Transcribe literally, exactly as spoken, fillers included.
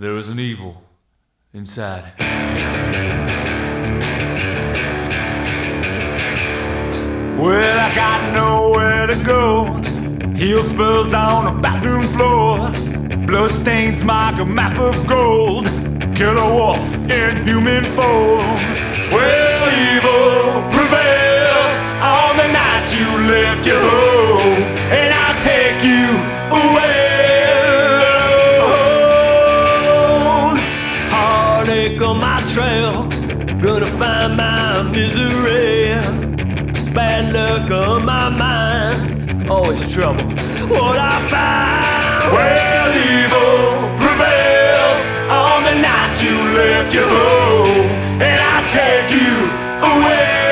There is an evil inside. Well, I got nowhere to go. Heel spurs on a bathroom floor. Bloodstains mark a map of gold. Killer wolf in human form. Well, evil prevails on the night you left your home, and I'll take you away alone. Heartache on my trail, gonna find my misery. Bad luck on my mind, always trouble what I find. Well, evil prevails on the night you left your home, and I take you away.